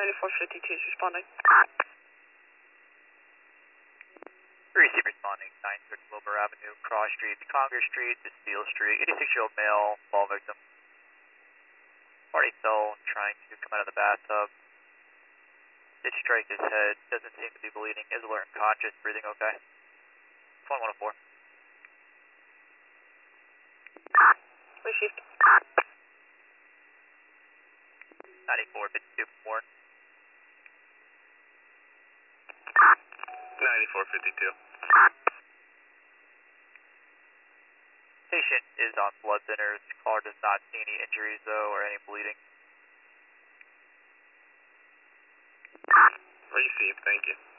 9452 is responding. Receive responding, 9 Wilbur Avenue, Cross Street, Congress Street, to Steele Street, 86-year-old male, fall victim. Party cell trying to come out of the bathtub. Did strike his head, doesn't seem to be bleeding, is alert and conscious, breathing okay. Phone 104. Received. 9452 Warren. 9452. Patient is on blood thinners. Caller does not see any injuries though or any bleeding. Received, thank you.